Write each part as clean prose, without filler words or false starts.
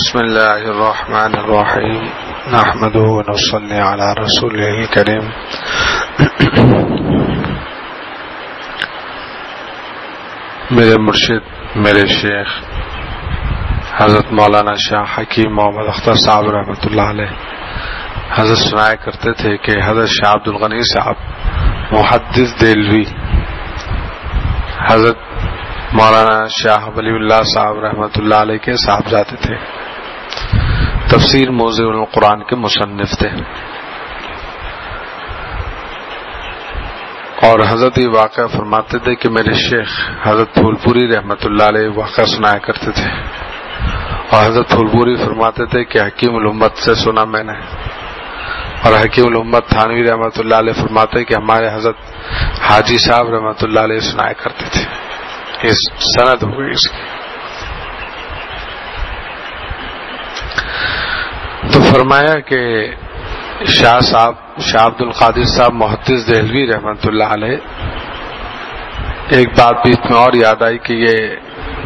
بسم اللہ الرحمن الرحیم نحمدہ ونصلی علی رسولہ الکریم. میرے مرشد میرے شیخ حضرت مولانا شاہ حکیم محمد اختر صاحب رحمۃ اللہ علیہ حضرت سنایا کرتے تھے کہ حضرت شاہ عبد الغنی صاحب محدث دہلوی حضرت مولانا شاہ ولی اللہ صاحب رحمۃ اللہ علیہ کے صاحبزادے تھے. تفسیر موضوع القرآن کے مصنف تھے اور حضرت یہ واقعہ فرماتے تھے کہ میرے شیخ حضرت پھول پوری رحمۃ اللہ علیہ واقعہ سنایا کرتے تھے اور حضرت پھول پوری فرماتے تھے کہ حکیم الامت سے سنا میں نے. اور حکیم الامت تھانوی رحمۃ اللہ علیہ فرماتے کہ ہمارے حضرت حاجی صاحب رحمۃ اللہ علیہ سنایا کرتے تھے. اس سند ہو گئی اس کی. تو فرمایا کہ شاہ عبد القادر صاحب محدث دہلوی رحمۃ اللہ علیہ ایک بات بیچ میں اور یاد آئی کہ یہ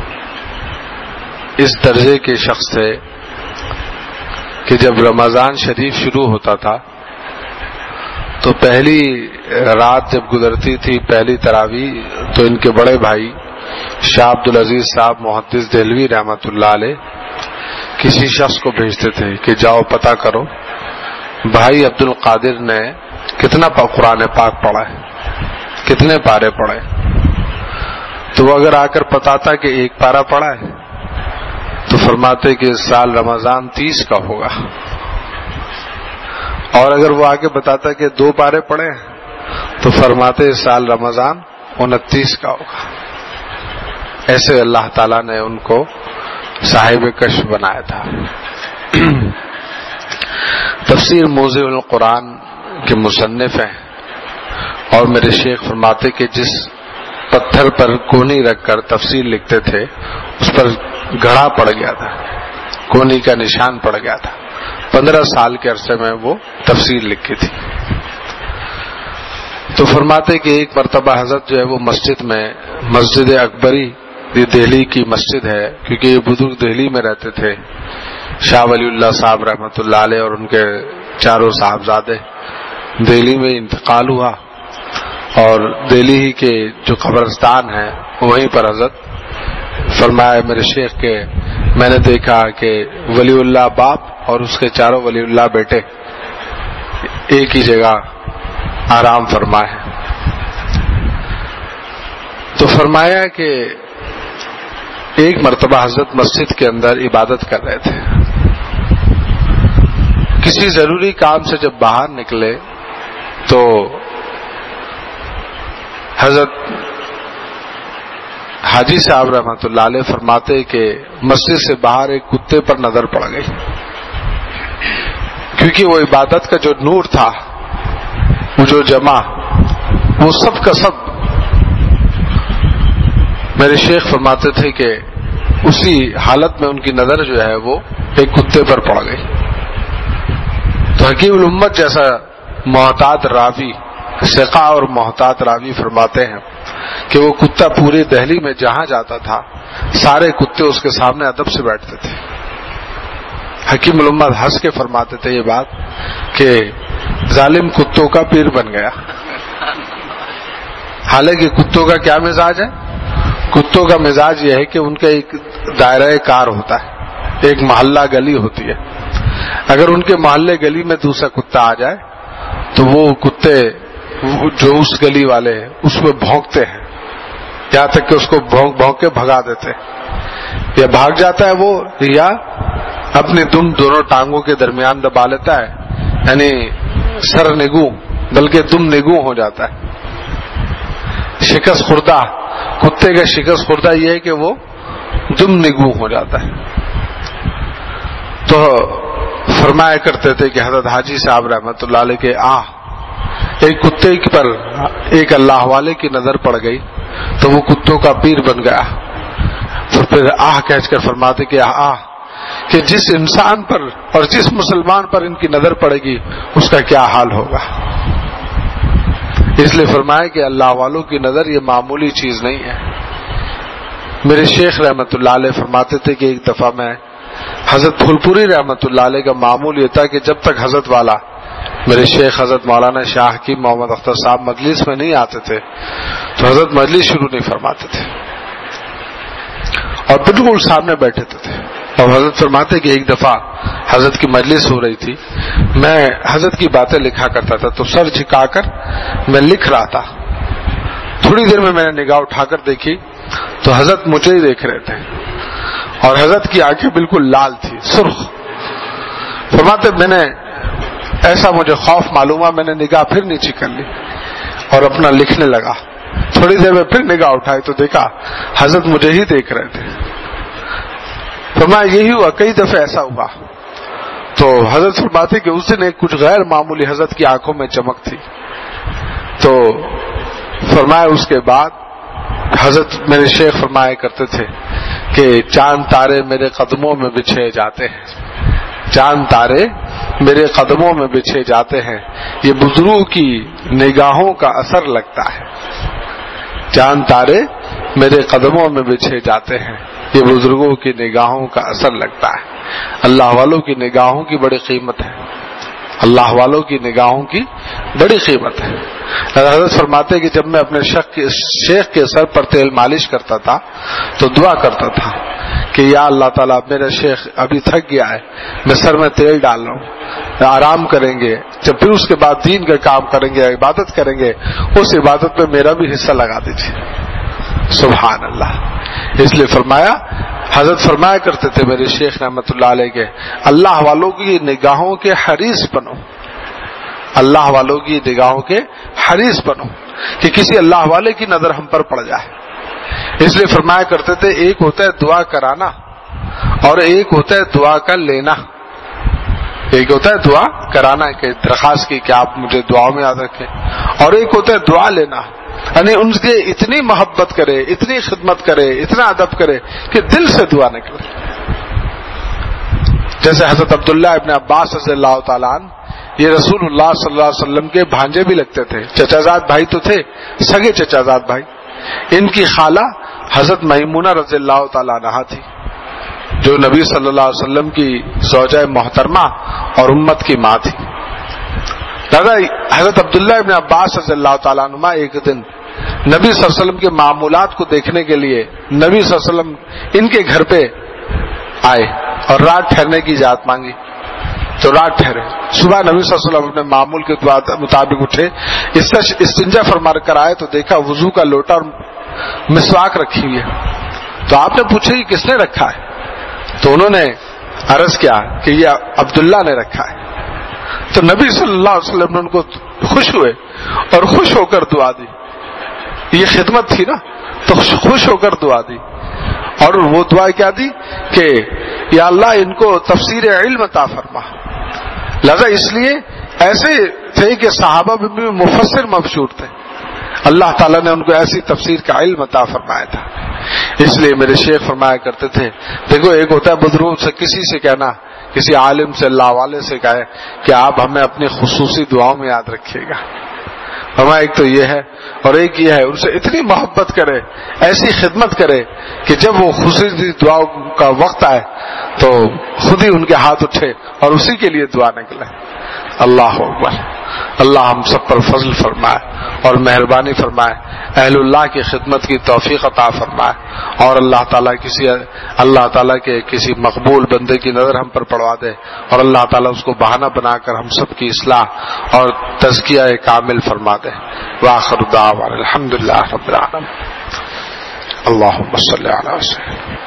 اس درجے کے شخص تھے کہ جب رمضان شریف شروع ہوتا تھا تو پہلی رات جب گزرتی تھی پہلی تراویح تو ان کے بڑے بھائی شاہ عبد العزیز صاحب محدث دہلوی رحمۃ اللہ علیہ کسی شخص کو بھیجتے تھے کہ جاؤ پتہ کرو بھائی عبد القادر نے کتنا قرآن پاک پڑھا ہے, کتنے پارے پڑھے. تو وہ اگر آ کر بتاتا کہ ایک پارہ پڑھا ہے تو فرماتے کہ اس سال رمضان 30 کا ہوگا, اور اگر وہ آگے بتاتا کہ 2 پارے پڑھے تو فرماتے اس سال رمضان 29 کا ہوگا. ایسے اللہ تعالیٰ نے ان کو صاحب کشف بنایا تھا. تفسیر موضوع القرآن کے مصنف ہیں اور میرے شیخ فرماتے کہ جس پتھر پر کونی رکھ کر تفسیر لکھتے تھے اس پر گھڑا پڑ گیا تھا, کونی کا نشان پڑ گیا تھا. 15 سال کے عرصے میں وہ تفسیر لکھی تھی. تو فرماتے کہ ایک مرتبہ حضرت جو ہے وہ مسجد میں مسجد اکبری یہ دہلی کی مسجد ہے کیونکہ یہ بزرگ دہلی میں رہتے تھے, شاہ ولی اللہ صاحب رحمۃ اللہ علیہ اور ان کے چاروں صاحبزادے. دہلی میں انتقال ہوا اور دہلی ہی کے جو قبرستان ہیں وہیں پر حضرت فرمایا میرے شیخ کے میں نے دیکھا کہ ولی اللہ باپ اور اس کے چاروں ولی اللہ بیٹے ایک ہی جگہ آرام فرمائے. تو فرمایا کہ ایک مرتبہ حضرت مسجد کے اندر عبادت کر رہے تھے. کسی ضروری کام سے جب باہر نکلے تو حضرت حاجی صاحب رحمۃ اللہ علیہ فرماتے کہ مسجد سے باہر ایک کتے پر نظر پڑ گئی کیونکہ وہ عبادت کا جو نور تھا وہ جو جمع وہ سب کا سب میرے شیخ فرماتے تھے کہ اسی حالت میں ان کی نظر جو ہے وہ ایک کتے پر پڑ گئی. تو حکیم الامت جیسا محتاط راوی ثقہ اور محتاط راوی فرماتے ہیں کہ وہ کتا پوری دہلی میں جہاں جاتا تھا سارے کتے اس کے سامنے ادب سے بیٹھتے تھے. حکیم الامت ہنس کے فرماتے تھے یہ بات کہ ظالم کتوں کا پیر بن گیا. حالانکہ کتوں کا کیا مزاج ہے؟ کتوں کا مزاج یہ ہے کہ ان کا ایک دائرہ کار ہوتا ہے, ایک محلہ گلی ہوتی ہے. اگر ان کے محلے گلی میں دوسرا کتا آ جائے تو وہ کتے جو اس گلی والے ہیں اس میں بھونکتے ہیں یہاں تک کہ اس کو بھونک بھونک کے بھگا دیتے ہیں. یا بھاگ جاتا ہے وہ یا اپنی دم دونوں ٹانگوں کے درمیان دبا لیتا ہے, یعنی سر نگو بلکہ دم نگو ہو جاتا ہے. شکست خوردہ کتے کا شکست خوردہ یہ ہے کہ وہ دم نگو ہو جاتا ہے. تو فرمایا کرتے تھے کہ حضرت حاجی صاحب رحمۃ اللہ علیہ کے ایک کتے پر ایک اللہ والے کی نظر پڑ گئی تو وہ کتوں کا پیر بن گیا. پھر کہہ کر فرماتے کہ جس انسان پر اور جس مسلمان پر ان کی نظر پڑے گی اس کا کیا حال ہوگا. اس لیے فرمایا کہ اللہ والوں کی نظر یہ معمولی چیز نہیں ہے. میرے شیخ رحمت اللہ علیہ فرماتے تھے کہ ایک دفعہ میں حضرت پھولپوری رحمت اللہ علیہ کا معمول یہ تھا کہ جب تک حضرت والا میرے شیخ حضرت مولانا شاہ حکیم محمد اختر صاحب مجلس میں نہیں آتے تھے تو حضرت مجلس شروع نہیں فرماتے تھے اور بالکل سامنے بیٹھے تھے. اور حضرت فرماتے کہ ایک دفعہ حضرت کی مجلس ہو رہی تھی, میں حضرت کی باتیں لکھا کرتا تھا تو سر جھکا کر میں لکھ رہا تھا. تھوڑی دیر میں نے نگاہ اٹھا کر دیکھی تو حضرت مجھے ہی دیکھ رہے تھے اور حضرت کی آنکھیں بالکل لال تھی, سرخ. فرماتے میں نے ایسا مجھے خوف معلوم ہوا, میں نے نگاہ پھر نیچے کر لی اور اپنا لکھنے لگا. تھوڑی دیر میں پھر نگاہ اٹھائی تو دیکھا حضرت مجھے ہی دیکھ رہے تھے. فرمایا یہی ہوا, کئی دفعہ ایسا ہوا. تو حضرت فرماتے کہ اس دن ایک کچھ غیر معمولی حضرت کی آنکھوں میں چمک تھی. تو فرمایا اس کے بعد حضرت میرے شیخ فرمایا کرتے تھے کہ چاند تارے میرے قدموں میں بچھے جاتے ہیں, چاند تارے میرے قدموں میں بچھے جاتے ہیں, یہ بزرگوں کی نگاہوں کا اثر لگتا ہے. چاند تارے میرے قدموں میں بچھے جاتے ہیں, یہ بزرگوں کی نگاہوں کا اثر لگتا ہے. اللہ والوں کی نگاہوں کی بڑی قیمت ہے, اللہ والوں کی نگاہوں کی بڑی قیمت ہے. حضرت فرماتے کہ جب میں اپنے شیخ کے سر پر تیل مالش کرتا تھا تو دعا کرتا تھا کہ یا اللہ تعالیٰ میرا شیخ ابھی تھک گیا ہے, میں سر میں تیل ڈال رہا ہوں, آرام کریں گے, جب پھر اس کے بعد دین کا کام کریں گے, عبادت کریں گے, اس عبادت میں میرا بھی حصہ لگا دیجیے. سبحان اللہ. اس لیے فرمایا, حضرت فرمایا کرتے تھے میرے شیخ رحمت اللہ علیہ کے, اللہ والوں کی نگاہوں کے حریص بنو, اللہ والوں کی نگاہوں کے حریص بنو کہ کسی اللہ والے کی نظر ہم پر پڑ جائے. اس لیے فرمایا کرتے تھے ایک ہوتا ہے دعا کرانا اور ایک ہوتا ہے دعا کا لینا. ایک ہوتا ہے دعا کرانا کہ درخواست کی کہ آپ مجھے دعاؤں میں یاد رکھیں, اور ایک ہوتا ہے دعا لینا, یعنی ان کے اتنی محبت کرے, اتنی خدمت کرے, اتنا ادب کرے کہ دل سے دعا نکلے. جیسے حضرت عبداللہ ابن عباس رضی اللہ تعالیٰ عنہ, یہ رسول اللہ صلی اللہ علیہ وسلم کے بھانجے بھی لگتے تھے, چچازاد بھائی تو تھے, سگے چچازاد بھائی. ان کی خالہ حضرت میمونہ رضی اللہ تعالیٰ عنہا تھی جو نبی صلی اللہ علیہ وسلم کی زوجہ محترمہ اور امت کی ماں تھی. دادا حضرت عبداللہ ابن عباس رضی اللہ تعالیٰ عنہما ایک دن نبی صلی اللہ علیہ وسلم کے معمولات کو دیکھنے کے لیے نبی صلی اللہ علیہ وسلم ان کے گھر پہ آئے اور رات ٹھہرنے کی اجازت مانگی تو رات ٹھہرے. صبح نبی صلی اللہ علیہ وسلم اپنے معمول کے مطابق اٹھے, استنجا فرما کر آئے تو دیکھا وضو کا لوٹا اور مسواک رکھی ہوئی ہے. تو آپ نے پوچھا کہ کس نے رکھا ہے, تو انہوں نے عرض کیا کہ یہ عبداللہ نے رکھا ہے. تو نبی صلی اللہ علیہ وسلم نے ان کو خوش ہوئے اور خوش ہو کر دعا دی. یہ خدمت تھی نا, تو خوش ہو کر دعا دی. اور وہ دعا کیا دی کہ یا اللہ ان کو تفسیر علم عطا فرما. لہذا اس لیے ایسے تھے کہ صحابہ بھی مفسر مشہور تھے, اللہ تعالیٰ نے ان کو ایسی تفسیر کا علم عطا فرمایا تھا. اس لیے میرے شیخ فرمایا کرتے تھے, دیکھو ایک ہوتا ہے بزرگوں سے کسی سے کہنا, کسی عالم سے, اللہ والے سے کہے کہ آپ ہمیں اپنی خصوصی دعاؤں میں یاد رکھیے گا. ہمارا ایک تو یہ ہے, اور ایک یہ ہے ان سے اتنی محبت کرے, ایسی خدمت کرے کہ جب وہ خصوصی دعاؤں کا وقت آئے تو خود ہی ان کے ہاتھ اٹھے اور اسی کے لیے دعا نکلے. اللہ اکبر. اللہ ہم سب پر فضل فرمائے اور مہربانی فرمائے, اہل اللہ کی خدمت کی توفیق عطا فرمائے, اور اللہ تعالیٰ کے کسی مقبول بندے کی نظر ہم پر پڑوا دے, اور اللہ تعالیٰ اس کو بہانہ بنا کر ہم سب کی اصلاح اور تزکیہ کامل فرما دے. وآخر دعوانا الحمدللہ رب العالمین. اللہم صلی علی وسلم.